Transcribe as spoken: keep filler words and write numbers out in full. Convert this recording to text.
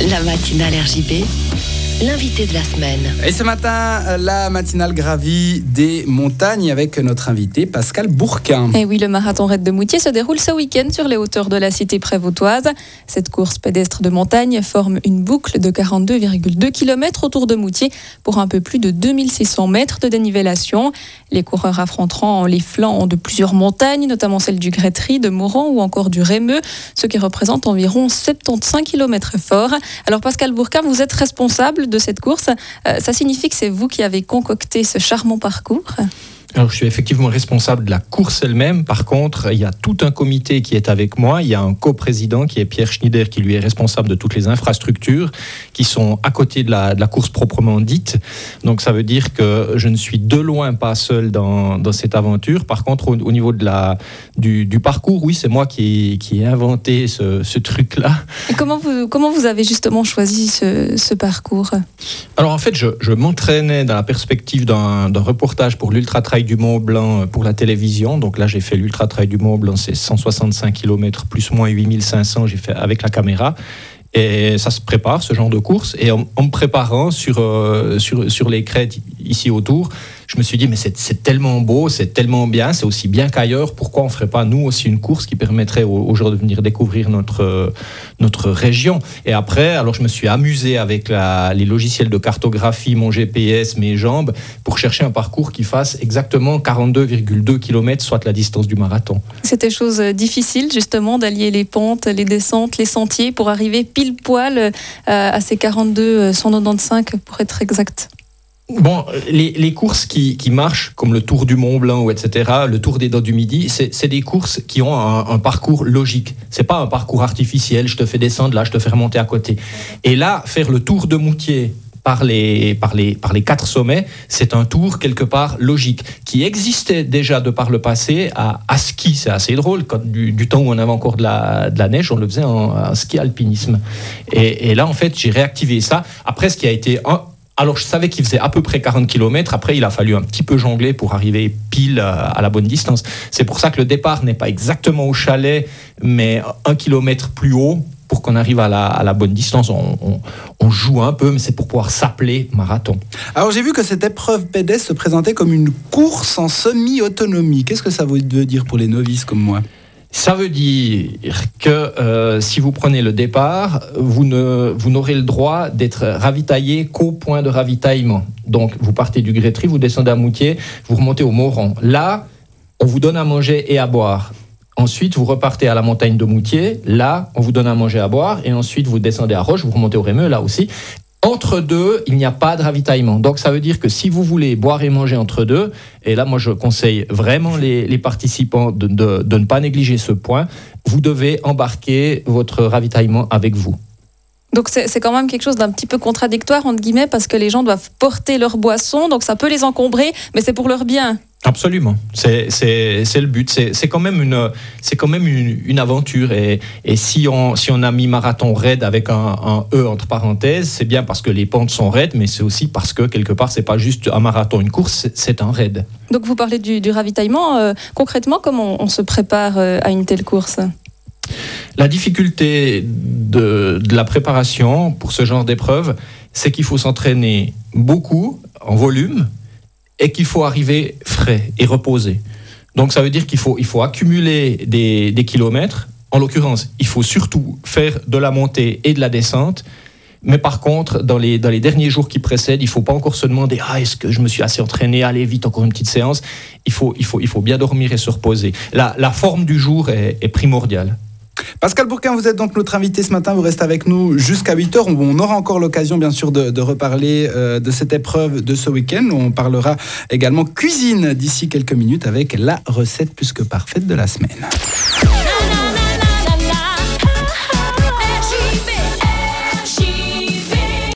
La matinale R J B, l'invité de la semaine. Et ce matin, la matinale gravit des montagnes avec notre invité Pascal Bourquin. Et oui, le marathon raid de Moutier se déroule ce week-end sur les hauteurs de la cité prévôtoise. Cette course pédestre de montagne forme une boucle de quarante-deux virgule deux kilomètres autour de Moutier pour un peu plus de deux mille six cents mètres de dénivellation. Les coureurs affronteront les flancs de plusieurs montagnes, notamment celles du Grétry, de Moran ou encore du Rémeux, ce qui représente environ soixante-quinze kilomètres forts. Alors Pascal Bourquin, vous êtes responsable de cette course. Euh, ça signifie que c'est vous qui avez concocté ce charmant parcours ? Alors, je suis effectivement responsable de la course elle-même. Par contre, il y a tout un comité qui est avec moi. Il y a un coprésident qui est Pierre Schneider, qui lui est responsable de toutes les infrastructures qui sont à côté de la, de la course proprement dite. Donc, ça veut dire que je ne suis de loin pas seul dans, dans cette aventure. Par contre, au, au niveau de la, du, du parcours, oui, c'est moi qui, qui ai inventé ce, ce truc-là. Et comment vous, comment vous avez justement choisi ce, ce parcours ? Alors, en fait, je, je m'entraînais dans la perspective d'un, d'un reportage pour l'Ultra Trail du Mont Blanc pour la télévision. Donc là, j'ai fait l'Ultra Trail du Mont Blanc, c'est cent soixante-cinq kilomètres plus ou moins huit mille cinq cents, j'ai fait avec la caméra. Et ça se prépare, ce genre de course. Et en, en me préparant sur, euh, sur, sur les crêtes ici autour, je me suis dit, mais c'est, c'est tellement beau, c'est tellement bien, c'est aussi bien qu'ailleurs. Pourquoi on ne ferait pas, nous aussi, une course qui permettrait aux, aux gens de venir découvrir notre, euh, notre région ? Et après, alors je me suis amusé avec la, les logiciels de cartographie, mon G P S, mes jambes, pour chercher un parcours qui fasse exactement quarante-deux virgule deux kilomètres, soit la distance du marathon. C'était chose difficile, justement, d'allier les pentes, les descentes, les sentiers, pour arriver pile poil euh, à ces quarante-deux cent quatre-vingt-quinze, pour être exact. Bon, les, les courses qui, qui marchent, comme le Tour du Mont Blanc, ou et cetera, le Tour des Dents du Midi, c'est, c'est des courses qui ont un, un parcours logique. C'est pas un parcours artificiel, je te fais descendre là, je te fais remonter à côté. Et là, faire le Tour de Moutier par les, par les, par les quatre sommets, c'est un tour quelque part logique, qui existait déjà de par le passé à, à ski. C'est assez drôle, quand, du, du temps où on avait encore de la, de la neige, on le faisait en, en ski alpinisme. Et, et là, en fait, j'ai réactivé ça. Après, ce qui a été un Alors, je savais qu'il faisait à peu près quarante kilomètres. Après, il a fallu un petit peu jongler pour arriver pile à la bonne distance. C'est pour ça que le départ n'est pas exactement au chalet, mais un kilomètre plus haut pour qu'on arrive à la, à la bonne distance. On, on, on joue un peu, mais c'est pour pouvoir s'appeler marathon. Alors, j'ai vu que cette épreuve pédestre se présentait comme une course en semi-autonomie. Qu'est-ce que ça veut dire pour les novices comme moi ? Ça veut dire que euh, si vous prenez le départ, vous, ne, vous n'aurez le droit d'être ravitaillé qu'au point de ravitaillement. Donc, vous partez du Grétry, vous descendez à Moutier, vous remontez au Moran. Là, on vous donne à manger et à boire. Ensuite, vous repartez à la montagne de Moutier. Là, on vous donne à manger et à boire. Et ensuite, vous descendez à Roche, vous remontez au Rémeux, là aussi. Entre deux, il n'y a pas de ravitaillement. Donc, ça veut dire que si vous voulez boire et manger entre deux, et là, moi, je conseille vraiment les, les participants de, de, de ne pas négliger ce point, vous devez embarquer votre ravitaillement avec vous. Donc c'est, c'est quand même quelque chose d'un petit peu contradictoire, entre guillemets, parce que les gens doivent porter leur boisson, donc ça peut les encombrer, mais c'est pour leur bien. Absolument, c'est, c'est, c'est le but, c'est, c'est quand même une, c'est quand même une, une aventure, et, et si, on, si on a mis marathon raid avec un, un E entre parenthèses, c'est bien parce que les pentes sont raides, mais c'est aussi parce que quelque part c'est pas juste un marathon, une course, c'est, c'est un raid. Donc vous parlez du, du ravitaillement, euh, concrètement comment on, on se prépare euh, à une telle course ? La difficulté de, de la préparation pour ce genre d'épreuve, c'est qu'il faut s'entraîner beaucoup, en volume, et qu'il faut arriver frais et reposé. Donc ça veut dire qu'il faut, il faut accumuler des, des kilomètres. En l'occurrence, il faut surtout faire de la montée et de la descente. Mais par contre, dans les, dans les derniers jours qui précèdent, il ne faut pas encore se demander « Ah, est-ce que je me suis assez entraîné ? Allez, vite, encore une petite séance. » Il faut, il faut, il faut bien dormir et se reposer. La, la forme du jour est, est primordiale. Pascal Bourquin, vous êtes donc notre invité ce matin, vous restez avec nous jusqu'à huit heures, où on aura encore l'occasion bien sûr de, de reparler euh, de cette épreuve de ce week-end. On parlera également cuisine d'ici quelques minutes avec la recette plus que parfaite de la semaine.